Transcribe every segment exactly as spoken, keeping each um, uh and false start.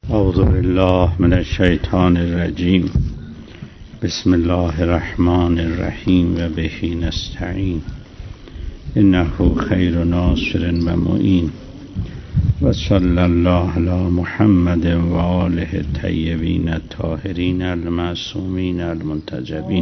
اعوذ بالله من الشیطان الرجیم. بسم الله الرحمن الرحیم و به نستعین. انه خیر ناصر و معین و صلی الله علی محمد و آله الطیبین الطاهرین المعصومین المنتجبین.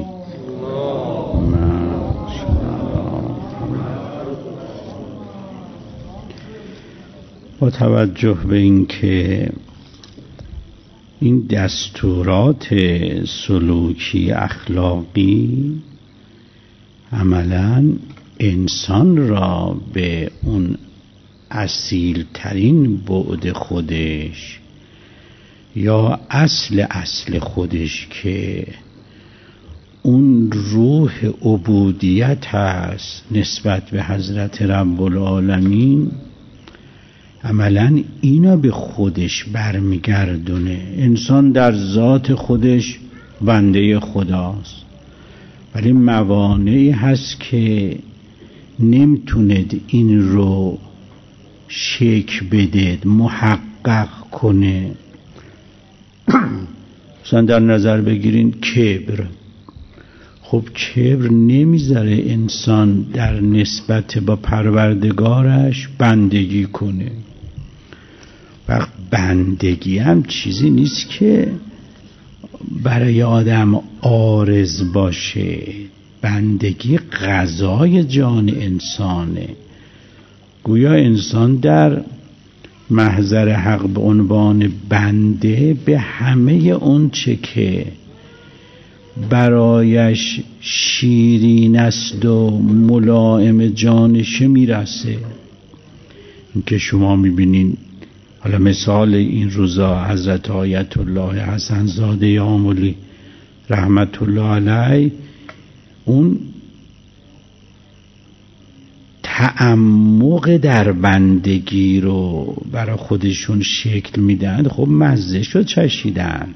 با توجه به اینکه این دستورات سلوکی اخلاقی عملاً انسان را به اون اصیل ترین بعد خودش یا اصل اصل خودش که اون روح عبودیت هست نسبت به حضرت رب العالمین، عملاً اینا به خودش برمیگردونه. انسان در ذات خودش بنده خداست، ولی موانعی هست که نمیتوند این رو شکل بده، محقق کنه. مثلا در نظر بگیرین کبر. خب کبر نمیذاره انسان در نسبت با پروردگارش بندگی کنه. وقت بندگی هم چیزی نیست که برای آدم عارض باشه. بندگی غذای جان انسانه. گویا انسان در محضر حق به عنوان بنده به همه اون چه که برایش شیرین است و ملائم جانشه میرسه. این که شما میبینین، حالا مثال این روزا حضرت آیت الله حسن زاده آملی رحمت الله علیه، اون تعمق در بندگی رو برای خودشون شکل میدن. خب مزه شو چشیدن.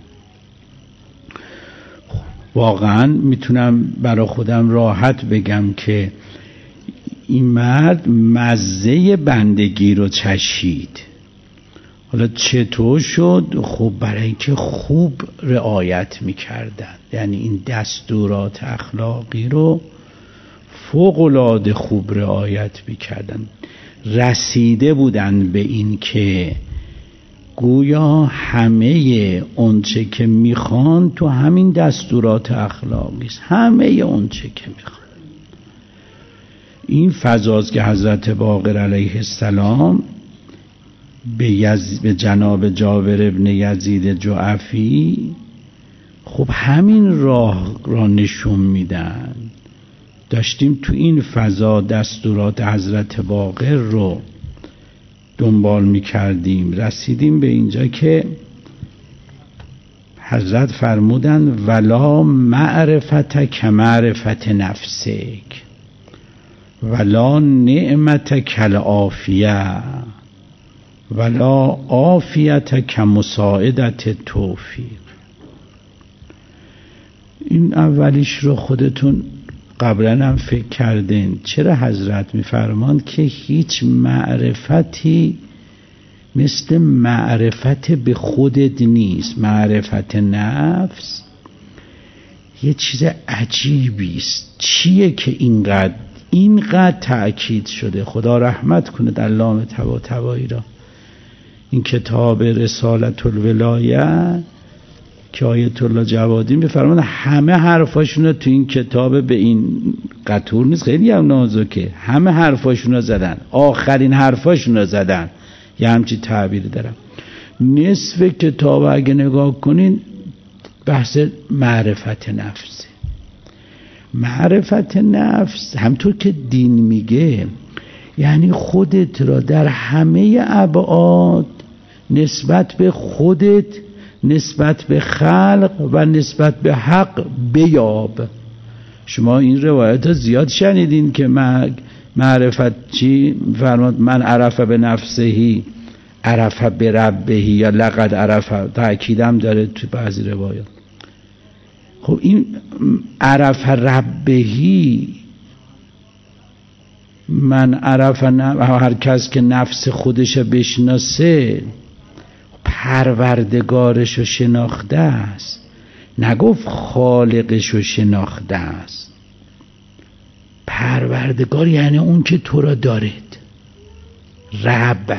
واقعا میتونم برای خودم راحت بگم که این مرد مزه بندگی رو چشید. حالا چطور شد؟ خب برای اینکه خوب رعایت میکردن، یعنی این دستورات اخلاقی رو فوق العاده خوب رعایت میکردن. رسیده بودن به این که گویا همه اونچه که میخوان تو همین دستورات اخلاقی است. همه اونچه که میخوان. این فضاست که حضرت باقر علیه السلام به, یز... به جناب جابر ابن یزید جعفی خب همین راه را نشون میدن. داشتیم تو این فضا دستورات حضرت باقر رو دنبال میکردیم، رسیدیم به اینجا که حضرت فرمودن ولا معرفت کمعرفت نفسک ولا نعمت کالعافیه ولا عافیت کمساعدت توفیق. این اولیش رو خودتون قبلا هم فکر کردین. چرا حضرت میفرمان که هیچ معرفتی مثل معرفت به خودت نیست. معرفت نفس یه چیز عجیبی است. چیه که اینقدر اینقدر تأکید شده؟ خدا رحمت کنه علامه طباطبایی را. این کتاب رسالت الولایه که آیت الله جوادی میفرمان همه حرفاشون تو این کتاب به این قطور نیست، خیلی هم نازکه، همه حرفاشون زدن، آخرین حرفاشون زدن. یه همچی تعبیر دارم. نصف کتاب اگه نگاه کنین بحث معرفت نفسه. معرفت نفس همطور که دین میگه یعنی خودت را در همه ابعاد نسبت به خودت، نسبت به خلق و نسبت به حق بیاب. شما این روایت ها زیاد شنیدین که معرفت چی فرماد؟ من عرف به نفسهی عرف به ربهی یا لقد عرف. تأکیدم داره تو بعضی روایات. خب این عرف ربهی، من عرف هر کس که نفس خودش بشناسه، پروردگارش رو شناخته است، نگفت خالقش رو شناخته است. پروردگار یعنی اون که تو را دارد. رب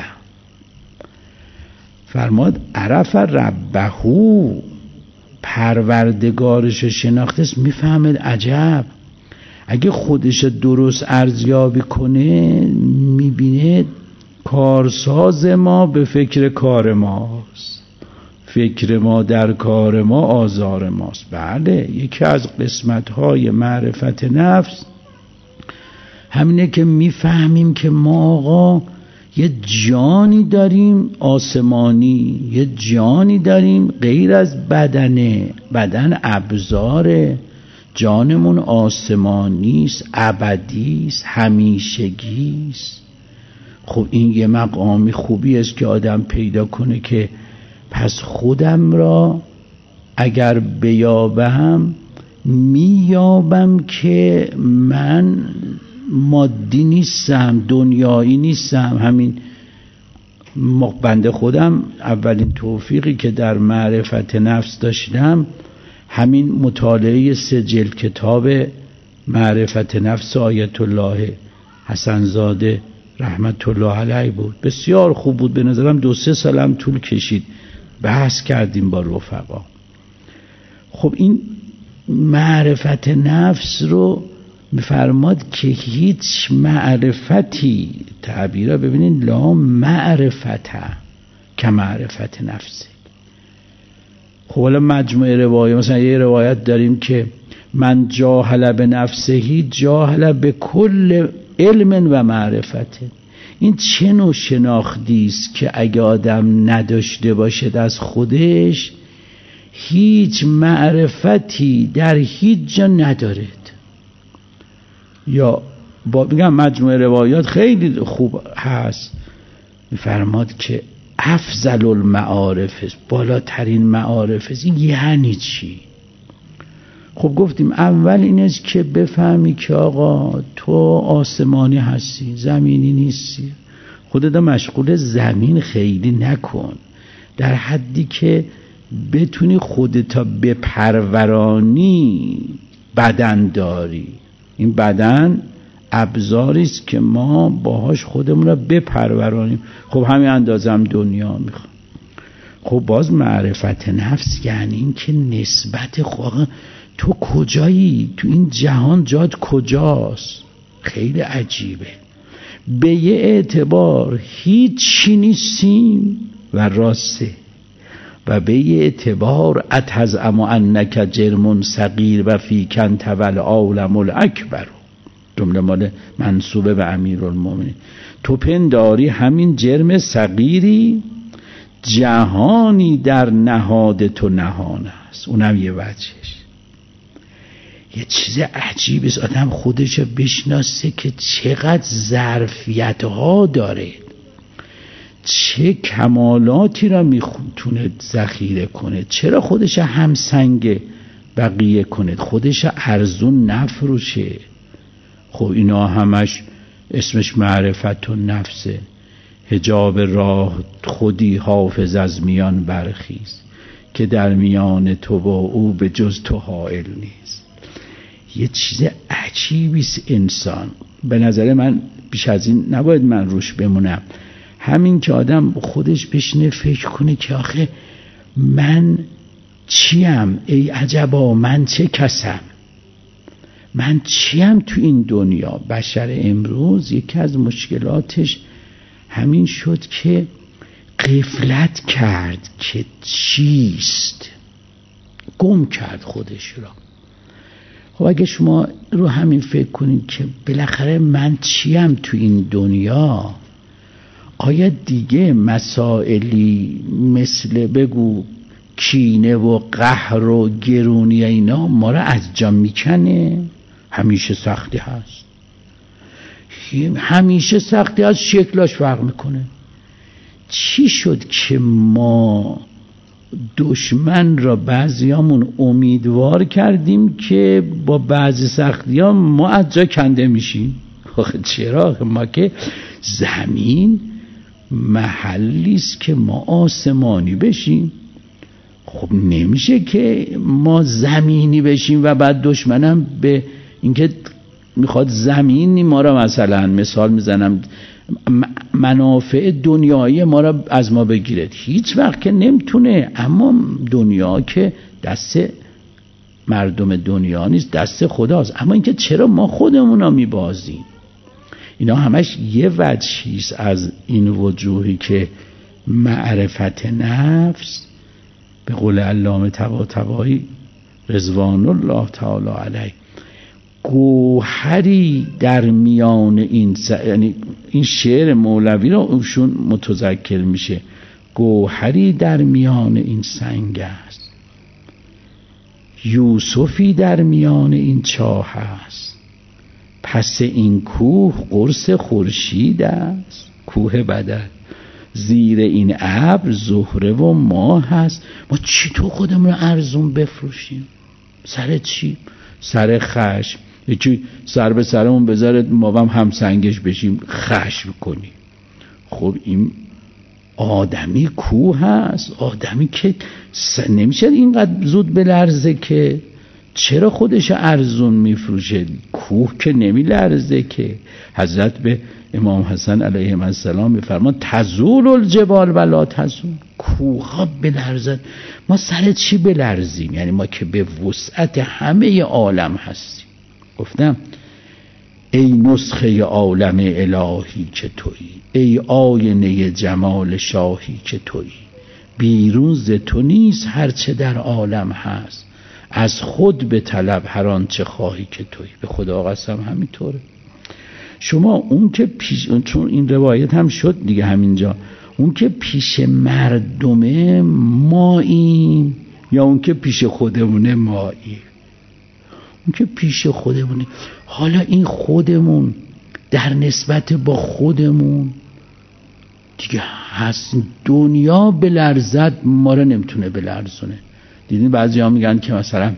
فرماد عرف ربهو، پروردگارش رو شناخته است. میفهمد عجب، اگه خودش درست ارزیابی کنه میبینه کارساز ما به فکر کار ماست، فکر ما در کار ما آزار ماست. بله، یکی از قسمت‌های معرفت نفس همینه که میفهمیم که ما آقا یه جانی داریم آسمانی، یه جانی داریم غیر از بدنه، بدن ابزاره، جانمون آسمانیست، ابدیست، همیشگیست. خب این یه مقامی خوبی است که آدم پیدا کنه که پس خودم را اگر بیابم میابم که من مادی نیستم، دنیایی نیستم. همین بنده خودم اولین توفیقی که در معرفت نفس داشتم همین مطالعه سه جلد کتاب معرفت نفس آیت الله حسن زاده رحمت الله علیه بود. بسیار خوب بود، به نظرم دو سه سالم طول کشید، بحث کردیم با رفقا. خب این معرفت نفس رو میفرماد که هیچ معرفتی، تعبیرها ببینید، لا معرفته که معرفت نفسه. خب حالا مجموعه روایات، مثلا یه روایت داریم که من جاهل به نفسهی جاهل به کل علم و معرفته. این چه نوع شناختی است که اگه آدم نداشته باشد از خودش هیچ معرفتی در هیچ جا ندارد. یا با میگم مجموعه روایات خیلی خوب هست، میفرماد که افضل المعارف، بالاترین معارف است. این یعنی چی؟ خب گفتیم اول این است که بفهمی که آقا تو آسمانی هستی، زمینی نیستی. خودت مشغول زمین خیلی نکن، در حدی که بتونی خودت بپرورانی. بدن داری، این بدن ابزاری است که ما باهاش خودمون رو بپرورانیم. خب همین اندازه هم دنیا میخوام. خب باز معرفت نفس یعنی این که نسبت خود تو کجایی، تو این جهان جات کجاست. خیلی عجیبه، به یه اعتبار هیچی نیستیم و راسته، و به یه اعتبار اتزعم انک جرم صغیر و فیک انت والعالم الاکبر، جمله مال منسوبه به امیرالمومنین. تو پنداری همین جرم صغیری، جهانی در نهاد تو نهان است. اونم یه وجهش. یه چیز عجیب است آدم خودش بشناسه که چقدر ظرفیت ها داره، چه کمالاتی را میتونه ذخیره کنه، چرا خودش همسنگ بقیه کنه، خودش ارزون نفروشه. خب اینا همش اسمش معرفت و نفسه. حجاب راه خودی حافظ از میان برخیز، که در میان تو با او به جز تو حائل نیست. یه چیز عجیبیست انسان. به نظر من بیش از این نباید من روش بمونم. همین که آدم خودش بشینه فکر کنه که آخه من چیم، ای عجبا من چه کسم، من چیم تو این دنیا. بشر امروز یکی از مشکلاتش همین شد که غفلت کرد که چیست، گم کرد خودش را. خب اگه شما رو همین فکر کنید که بالاخره من چیم تو این دنیا، آیا دیگه مسائلی مثل بگو کینه و قهر و گرونی اینا ما را از جا میکنه؟ همیشه سختی هست، همیشه سختی هست، شکلاش فرق میکنه. چی شد که ما دشمن را بعضیامون امیدوار کردیم که با بعضی سختی ها ما از جا کنده میشیم؟ آخه چرا؟ ما که زمین محلی است که ما آسمانی بشیم. خب نمیشه که ما زمینی بشیم و بعد دشمنم به اینکه میخواد زمینی ما را، مثلا مثال میزنم، منافع دنیایی ما را از ما بگیره. هیچ وقت که نمیتونه. اما دنیا که دست مردم دنیا نیست، دست خداست. اما اینکه چرا ما خودمون را میبازیم، اینا همش یه وجهیست از این وجوهی که معرفت نفس به قول علامه طباطبایی رضوان الله تعالی علیه گوهری در میان این س... یعنی این شعر مولوی رو اوشون متذکر میشه. گوهری در میان این سنگ است، یوسفی در میان این چاه است، پس این کوه قرص خورشید است، کوه بدر، زیر این ابر زهره و ماه هست. ما چطور خودمون رو ارزون بفروشیم؟ سر چی؟ سر خشم. یکی سر به سرمون بذاره ما هم همسنگش بشیم خشم کنیم. خب این آدمی کوه هست، آدمی که نمیشه اینقدر زود بلرزه که. چرا خودش ارزون میفروشه؟ کوه که نمیلرزه که. حضرت به امام حسن علیه السلام میفرمان تزول الجبال ولا تزول، کوه ها بلرزد، ما سر چی بلرزیم؟ یعنی ما که به وسعت همه عالم هستیم. گفتم ای نسخه عالم الهی که تویی، ای آینه جمال شاهی که تویی، بیرون ز تو نیست هرچه در عالم هست، از خود به طلب هر آنچه خواهی که تویی. به خدا قسم همینطوره. شما اون که پیش، چون این روایت هم شد دیگه همینجا، اون که پیش مردمه ماییم یا اون که پیش خودمونه ماییم؟ اون که پیش خودمونه. حالا این خودمون در نسبت با خودمون دیگه هست. دنیا بلرزد ما رو نمیتونه بلرزونه. دیدین بعضی ها میگن که مثلا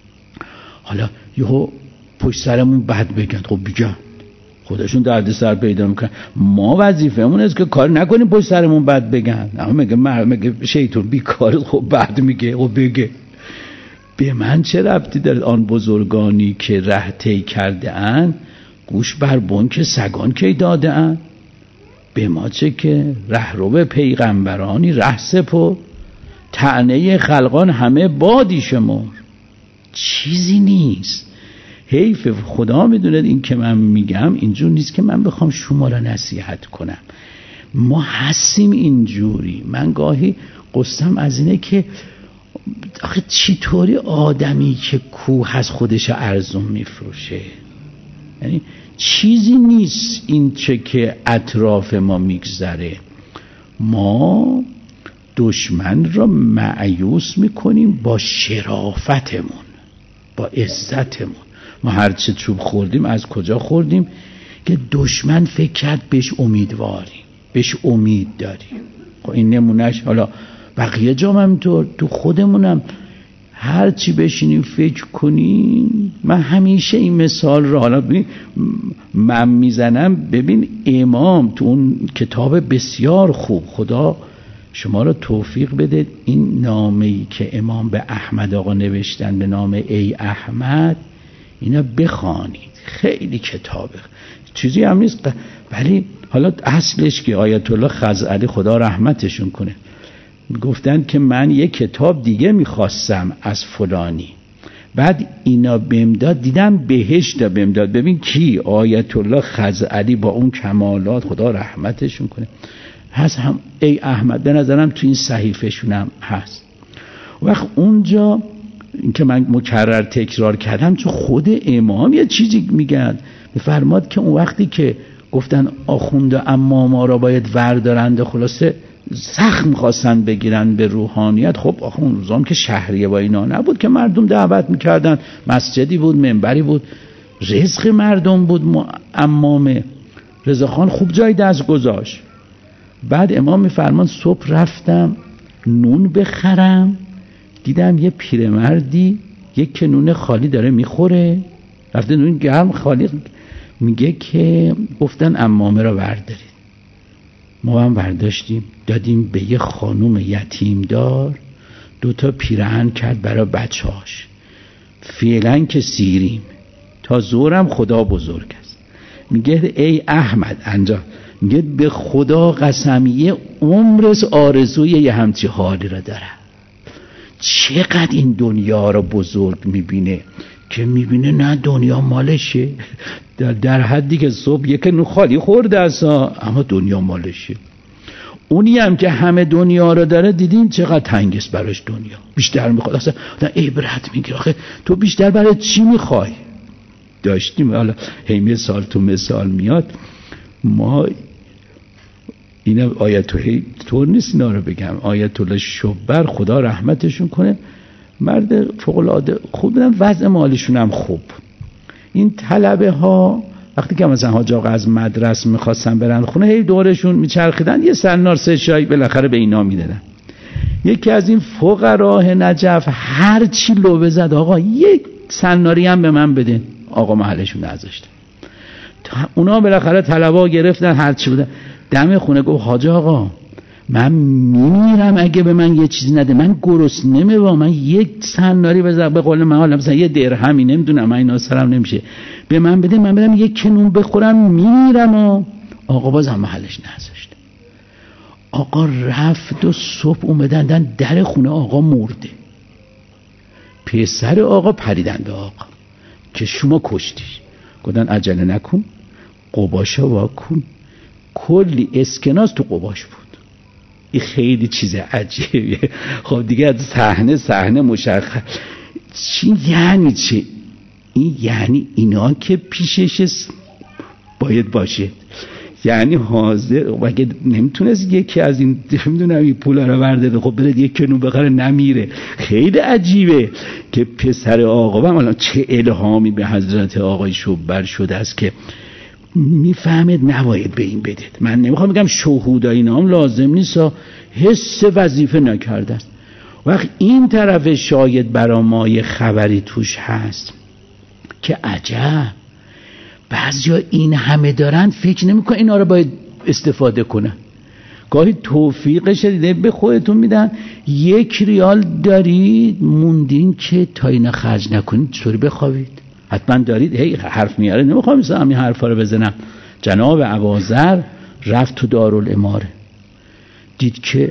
حالا یهو پشت سرمون بد بگن. خب بگن، خودشون درد سر پیدا میکنن. ما وظیفمون است که کار نکنیم پشت سرمون بد بگن. اما میگه میگه شیطان بیکاره، خب بد میگه، خب بگه. به من چه ربطی داره؟ آن بزرگانی که ره طی کرده اند گوش بر بنک سگان کی داده اند. به ما چه که رهرو پیغمبرانی ره سپر، طعنه خلقان همه بادی شمر. چیزی نیست. حیف. خدا میدونه این که من میگم اینجور نیست که من بخوام شما را نصیحت کنم. ما هستیم اینجوری. من گاهی قصم از اینه که آخه چطوری آدمی که کوه از خودش ارزون میفروشه؟ یعنی چیزی نیست این چه که اطراف ما میگذره. ما دشمن را مایوس میکنیم با شرافتمون، با عزتمون. ما هرچه چوب خوردیم از کجا خوردیم؟ که دشمن فکر کرد بهش امیدواریم، بهش امید داریم. خب این نمونهش. حالا بقیه جام هم تو تو خودمونم هر چی بشینیم فکر کنیم. من همیشه این مثال رو حالا ببین من میزنم. ببین امام تو اون کتاب بسیار خوب، خدا شما رو توفیق بده، این نامه‌ای که امام به احمد آقا نوشتن به نام ای احمد، اینا بخوانید. خیلی کتابه، چیزی هم نیست. ولی حالا اصلش که آیت الله خزعلی خدا رحمتشون کنه گفتن که من یک کتاب دیگه میخواستم از فلانی، بعد اینا بهم داد، دیدم بهشت بهم داد. ببین کی؟ آیت الله خزعلی با اون کمالات، خدا رحمتشون کنه، هست. هم ای احمد به نظرم تو این صحیفه‌شون هم هست. وقت اونجا این که من مکرر تکرار کردم چون خود امام یه چیزی میگن، میفرماد که اون وقتی که گفتن آخونده اما ما را باید وردارند، خلاصه سخت میخواستن بگیرن به روحانیت. خب آخه اون روزام که شهریه با اینا نبود که مردم دعوت میکردن، مسجدی بود، منبری بود، رزق مردم بود. امام رضاخان خوب جای دست گذاشت. بعد امام میفرمان صبح رفتم نون بخرم، دیدم یه پیرمردی یک نون خالی داره میخوره، رفته نون گرم خالی. میگه که گفتن عمامه را بردارید. ما هم برداشتیم دادیم به یه خانوم یتیمدار، دوتا پیرهن کرد برای بچهاش. فعلا که سیریم، تا زورم خدا بزرگ است. میگه ای احمد انجا، میگه به خدا قسم یه عمرش آرزوی یه همچی حالی را داره. چقدر این دنیا رو بزرگ میبینه که میبینه نه دنیا مالشه، در, در حدی که صبح یک نون خالی خورده اصلا، اما دنیا مالشه. اونی هم که همه دنیا رو داره دیدین چقدر تنگست براش دنیا، بیشتر میخواد اصلا عبرت میگیره. آخه تو بیشتر برای چی میخوای؟ داشتیم حالا هی مثال تو مثال میاد. ما این آیت هی طور نیست اینا رو بگم، آیت الله شبر خدا رحمتشون کنه، مرد فوق العاده خوب بودن، وضع مالیشون هم خوب. این طلبه ها وقتی که مثلا حاج آقا از مدرسه میخواستن برن خونه، هی دورشون میچرخیدن، یه سرنار سه شایی بالاخره به اینا میدادن. یکی از این فقرای نجف هر چی لوبه زد آقا یک سرناری هم به من بده، آقا محلشون نذاشت. اونا بالاخره طلبه گرفتن هر چی بودن. دم خونه گفت حاج آقا من میمیرم اگه به من یه چیزی نده، من گرسنه نمیوام، من یک سناری بذار به قول من حالا مثلا یه درهمی نمیدونم من اینا سرم نمیشه، به من بده من برم یک کنون بخورم میمیرم. و آقا بازم محلش نذاشت. آقا رفت و صبح اومدن در خونه آقا مرده. پسر آقا پریدن به آقا که شما کشتیش. گفتن عجله نکن، قباشا واکن. کلی اسکناس تو قباش بود. این خیلی چیز عجیبیه. خب دیگه صحنه صحنه مشخص. چی یعنی چه؟ این یعنی اینا که پیشش باید باشه، یعنی حاضر اگه نمیتونست یکی از این نمیدونم این پولا رو برداره خب بره یک کنون بخره نمیره. خیلی عجیبه که پسر آقا و الان چه الهامی به حضرت آقای شبر شده است که میفهمید نباید به این بدید. من نمیخوام بگم شهود اینا هم لازم نیست، حس وظیفه نکرده است. وقت این طرف شاید برا ما یه خبری توش هست که عجب بعضیا این همه دارن فکر نمیکنن اینا رو باید استفاده کنن. گاهی توفیقش دیده به خودتون میدن یک ریال دارید موندین که تا اینا خرج نکنید چطوری بخوابید. حتما دارید. هی حرف میاره نمیخوام مثلا همین حرفا رو بزنم. جناب ابوذر رفت تو دارالاماره دید که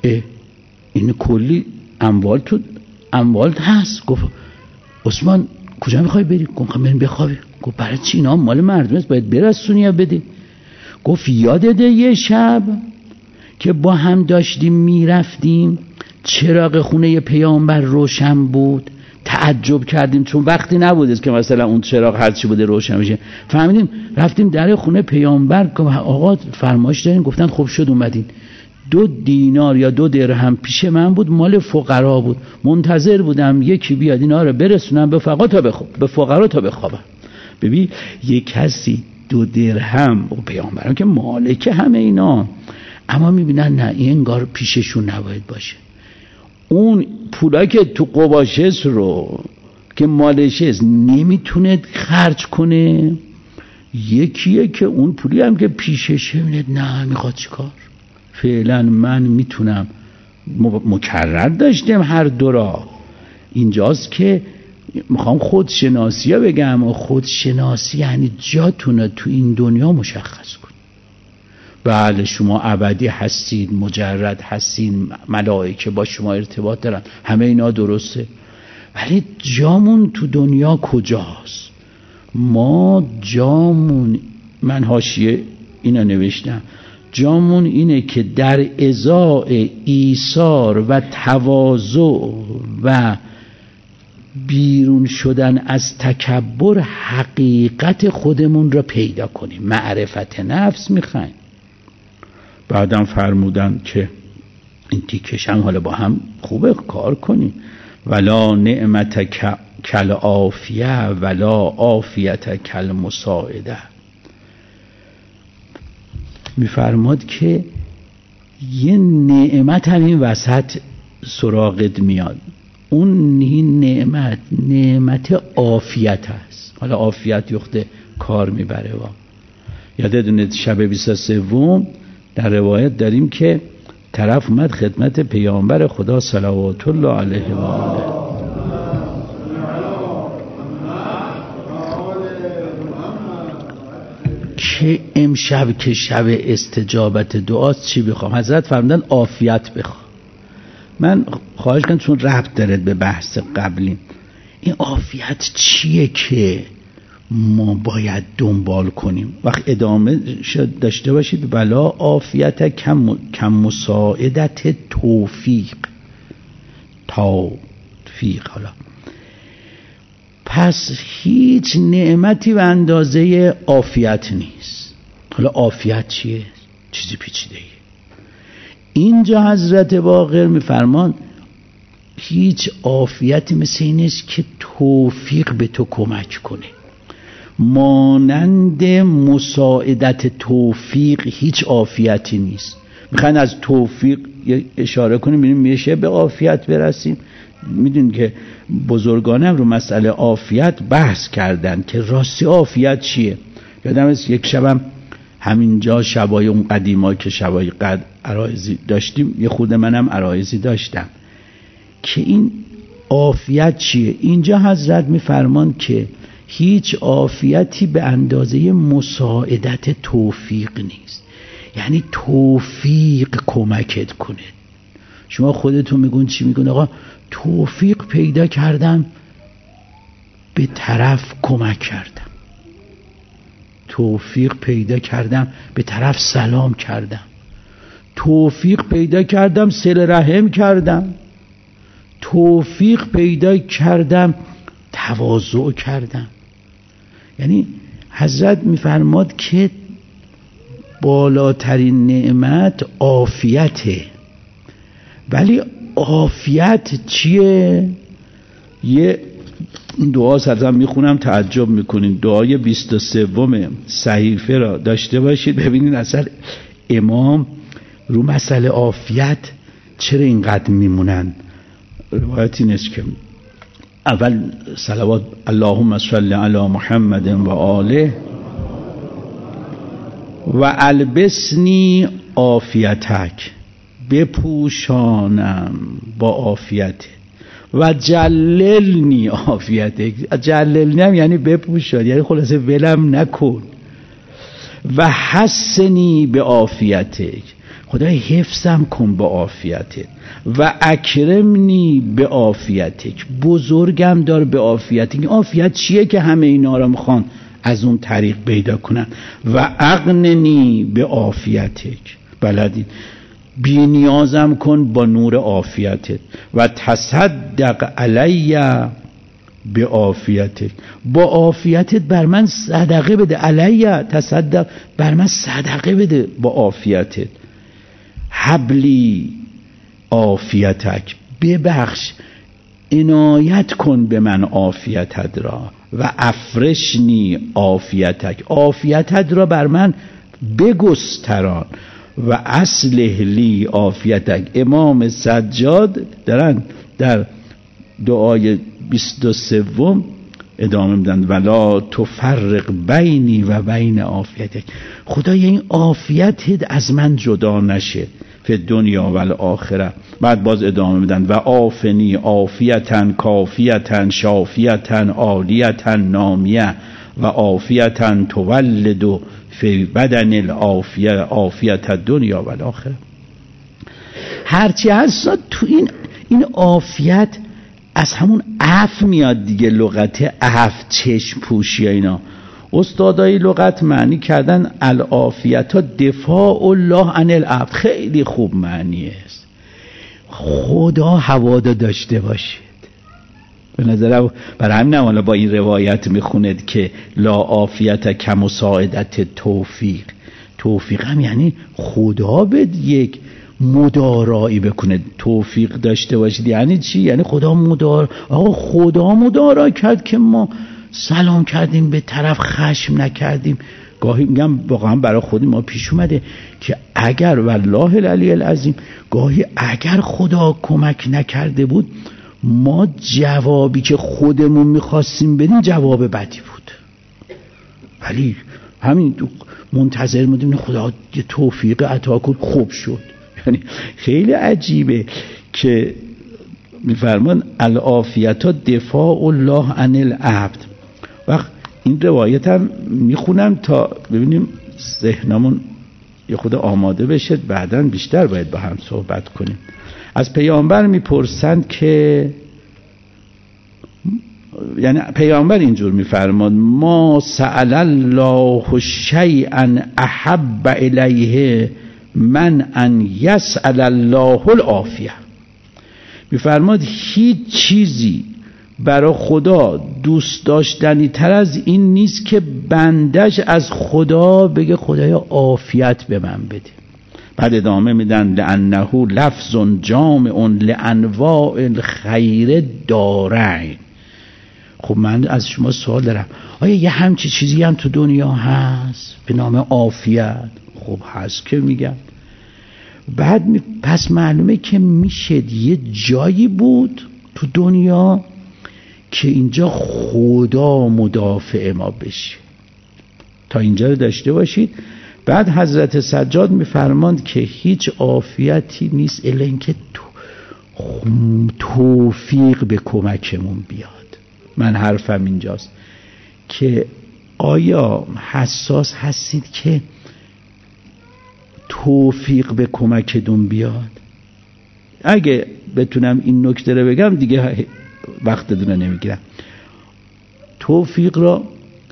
این کلی اموال تو اموال هست. گفت عثمان کجا میخوای بری؟ گفت بریم بخوابیم. گفت برای چی؟ اینا مال مردم است باید برسونی یا بده. گفت یادته یه شب که با هم داشتیم میرفتیم چراغ خونه پیامبر روشن بود، تعجب کردیم چون وقتی نبوده که مثلا اون چراغ هر چی بوده روشن بشه. فهمیدیم رفتیم در خونه پیامبر که آقا فرمایش دارین. گفتن خب شد اومدین. دو دینار یا دو درهم پیش من بود، مال فقرا بود. منتظر بودم یکی بیاد اینا رو برسونم به فقرا تا بخواب به فقرا تا بخوابم. ببین یک کسی دو درهم و پیامبران که مالک همه اینا، اما میبینن نه این انگار پیششون نباید باشه. اون پولا که تو قباشس رو که مالشست نمیتونه خرج کنه، یکیه که اون پولی هم که پیششه میاد نه میخواد چیکار. فعلا من میتونم مکرر داشتم هر دو را. اینجاست که میخوام خودشناسی ها بگم و خودشناسی یعنی جاتون تو این دنیا مشخص کن. بله شما ابدی هستید، مجرد هستید، ملائکه با شما ارتباط دارن، همه اینا درسته، ولی جامون تو دنیا کجاست؟ ما جامون، من حاشیه اینا نوشتم، جامون اینه که در ازای ایثار و تواضع و بیرون شدن از تکبر حقیقت خودمون را پیدا کنیم. معرفت نفس میخوایم. بعدم فرمودن که این تیکش هم حالا با هم خوبه کار کنیم. ولا نعمت کل عافیه ولا عافیت کل مساعده. میفرماد که یه نعمت هم این وسط سراغت میاد. اون این نعمت نعمت عافیت هست. حالا عافیت یخته کار میبره. وا یادتونه شب بیست و سوم در روایت داریم که طرف اومد خدمت پیامبر خدا صلوات الله علیه و آله که امشب که شب استجابت دعاست چی بخوام؟ حضرت فرمودن عافیت بخوام. من خواهش کنم چون ربط داره به بحث قبلی، این عافیت چیه که ما باید دنبال کنیم؟ وقت ادامه داشته باشید بلا عافیت کم کم مساعدت توفیق توفیق. حالا پس هیچ نعمتی به اندازه عافیت نیست. حالا عافیت چیه؟ چیزی پیچیده ایه. اینجا حضرت باقر میفرمان هیچ عافیتی مثل این نیست که توفیق به تو کمک کنه. مانند مساعدت توفیق هیچ عافیتی نیست. میخواین از توفیق اشاره کنیم ببینیم میشه به عافیت برسیم. میدونین که بزرگانم رو مسئله عافیت بحث کردن که راستی عافیت چیه. یادم است یک شبم همینجا شبای اون قدیما که شبای قد عرایزی داشتیم، یه خود منم عرایزی داشتم که این عافیت چیه. اینجا حضرت میفرمان که هیچ عافیتی به اندازه مساعدت توفیق نیست. یعنی توفیق کمکت کنه. شما خودتون میگون چی میگون؟ آقا توفیق پیدا کردم به طرف کمک کردم، توفیق پیدا کردم به طرف سلام کردم، توفیق پیدا کردم صله رحم کردم، توفیق پیدا کردم تواضع کردم. یعنی حضرت میفرماد که بالاترین نعمت عافیته. ولی عافیت چیه؟ یه دعا سرزم میخونم تعجب میکنین. دعای بیست و سوم صحیفه را داشته باشید ببینید اصلا امام رو مسئله عافیت چرا اینقدر میمونن. روایت این است که اول صلوات اللهم صل علی محمد و آله و البسنی عافیتک، بپوشانم با عافیت، و جللنی عافیتک. جللنی هم یعنی بپوشان، یعنی خلاصه ولم نکن. و حسنی به عافیتک، خدای حفظم کن با عافیتت. و اکرمنی به عافیتک، بزرگم دار به عافیتک. این عافیت چیه که همه اینا را میخوان از اون طریق پیدا کنن. و اغننی به عافیتک، بلدین بی نیازم کن با نور عافیتت. و تصدق علی به عافیتت، با عافیتت بر من صدقه بده. علی تصدق، بر من صدقه بده با عافیتت. حبلی عافیتک، ببخش عنایت کن به من عافیتت را. و افرشنی عافیتک، عافیتت را بر من بگستران. و اصلح لی عافیتک. امام سجاد دارن در دعای بیست و سوم ادامه میدن ولا تفرق بینی و بین عافیتک، خدای این عافیتت از من جدا نشه فی دنیا و الاخره. بعد باز ادامه میدن و عافنی عافیتن کافیتن شافیتن عالیتن نامیه و عافیتن تولد فی بدن العافیه عافیت دنیا و الاخره. هرچی هست تو این این عافیت از همون عف میاد دیگه. لغت عف، چشم پوشی اینا. استادای لغت معنی کردن العافیت ها دفاع الله عن العف. خیلی خوب معنی است. خدا هوادا داشته باشید. به نظرم برای همین حالا با این روایت میخوند که لا عافیت کم مساعدت توفیق. توفیق هم یعنی خدا به یک مدارایی بکنه. توفیق داشته باشید یعنی چی؟ یعنی خدا مدار آقا خدا مدارا کرد که ما سلام کردیم به طرف، خشم نکردیم. گاهی میگم واقعا برای خودی ما پیش اومده که اگر والله العلی العظیم گاهی اگر خدا کمک نکرده بود ما جوابی که خودمون میخواستیم بدیم جواب بدی بود. ولی همین منتظر بودیم خدا یه توفیق عطا کن خوب شد. یعنی خیلی عجیبه که میفرمان العافیت دفاع الله عن العبد. وقت این روایت هم میخونم تا ببینیم ذهنمون یه خود آماده بشه، بعداً بیشتر باید با هم صحبت کنیم. از پیامبر میپرسند که یعنی پیامبر اینجور میفرماد ما سأل الله شیئا احب الیه من ان یسأل الله العافیه. میفرماد هیچ چیزی برای خدا دوست داشتنی تر از این نیست که بندش از خدا بگه خدایا عافیت به من بده. بعد ادامه میدن لأنه لفظ جامع لانواع الخیر دارین. خب من از شما سوال دارم، آیا یه همچی چیزی هم تو دنیا هست به نام عافیت؟ خب هست که میگم. بعد می پس معلومه که میشه یه جایی بود تو دنیا که اینجا خدا مدافع ما بشه. تا اینجا رو داشته باشید. بعد حضرت سجاد میفرماند که هیچ عافیتی نیست الا اینکه تو توفیق به کمکمون بیاد. من حرفم اینجاست که آیا حساس هستید که توفیق به کمکتون بیاد؟ اگه بتونم این نکته رو بگم دیگه وقتتون رو نمیگیرم. توفیق را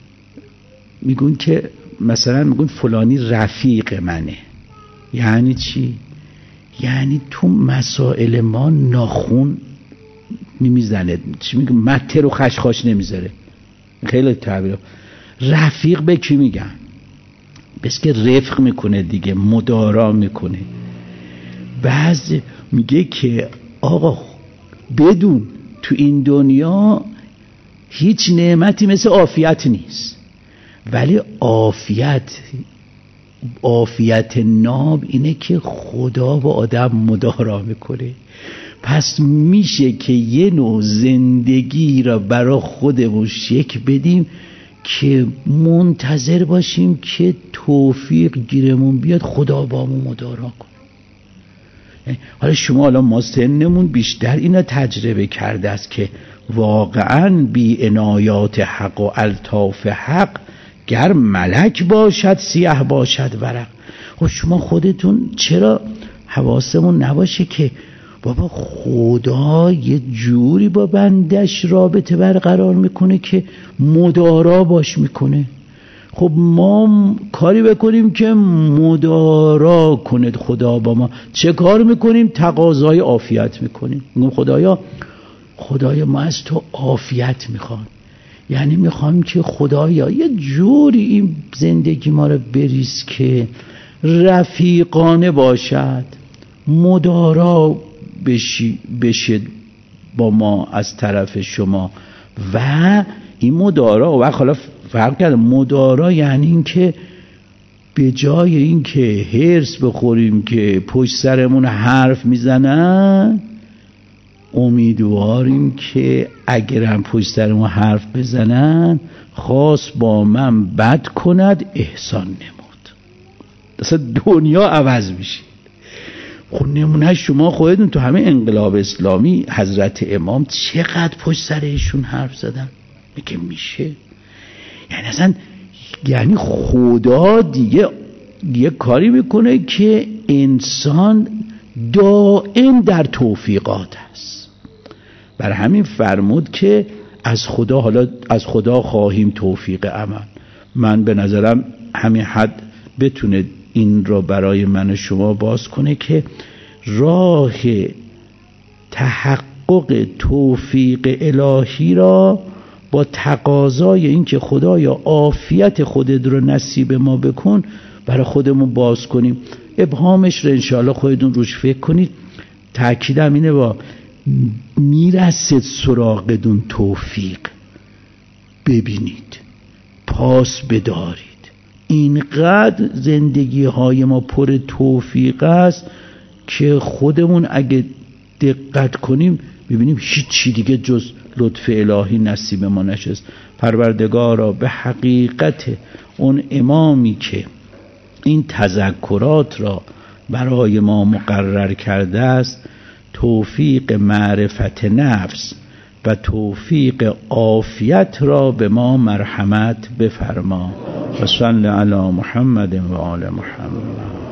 میگون که مثلا میگون فلانی رفیق منه. یعنی چی؟ یعنی تو مسائل ما ناخون نمیزنه، چی میگم، مته رو خشخاش نمیذاره. خیلی تعبیر. رفیق به کی میگن؟ بس که رفق میکنه دیگه، مدارا میکنه. بعض میگه که آقا بدون تو این دنیا هیچ نعمتی مثل عافیت نیست، ولی عافیت عافیت ناب اینه که خدا با آدم مدارا میکنه. پس میشه که یه نوع زندگی را برای خودمون شکل بدیم که منتظر باشیم که توفیق گیرمون بیاد خدا با ما مدارا کنه. حالا شما الان ما سنمون بیشتر اینا تجربه کرده است که واقعا بی عنایات حق و الطاف حق گر ملک باشد سیه باشد ورق. خب شما خودتون چرا حواسمون نباشه که بابا خدا یه جوری با بندش رابطه برقرار میکنه که مدارا باش میکنه. خب ما کاری بکنیم که مدارا کنه خدا با ما. چه کار میکنیم؟ تقاضای عافیت میکنیم. میگم خدایا خدایا ما از تو عافیت میخوام، یعنی میخوام که خدایا یه جوری این زندگی ما رو بریز که رفیقانه باشد، مدارا بشی بشه با ما از طرف شما. و این مدارا و حالا فرق کرده، مدارا یعنی این که به جای این که هرس بخوریم که پشت سرمون حرف میزنن، امیدواریم که اگرم پشت سرمون حرف بزنن خواست با من بد کند احسان نمود. اصلا دنیا عوض میشه. خب نمونه شما خودتون تو همه انقلاب اسلامی حضرت امام چقدر پشت سر ایشون حرف زدن. میگه میشه، یعنی اصلا یعنی خدا دیگه یه کاری میکنه که انسان دائم در توفیقات هست. بر همین فرمود که از خدا، حالا از خدا خواهیم توفیق عمل. من به نظرم همین حد بتونه این را برای من و شما باز کنه که راه تحقق توفیق الهی را با تقاضای این که خدایا عافیت خودت رو نصیب ما بکن برای خودمون باز کنیم. ابهامش رو انشاءالله خودتون روش فکر کنید. تأکیدم اینه با میرسید سراغتون توفیق ببینید، پاس بدارید. اینقدر زندگی های ما پر توفیق است که خودمون اگه دقت کنیم ببینیم هیچ چی دیگه جز لطف الهی نصیب ما نشست. پروردگارا به حقیقت اون امامی که این تذکرات را برای ما مقرر کرده است، توفیق معرفت نفس و توفیق عافیت را به ما مرحمت بفرما. و صلی علی محمد و آل محمد.